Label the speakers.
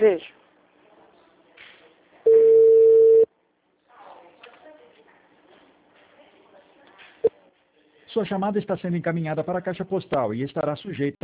Speaker 1: Beijo.
Speaker 2: Sua chamada está sendo encaminhada para a caixa postal e estará sujeita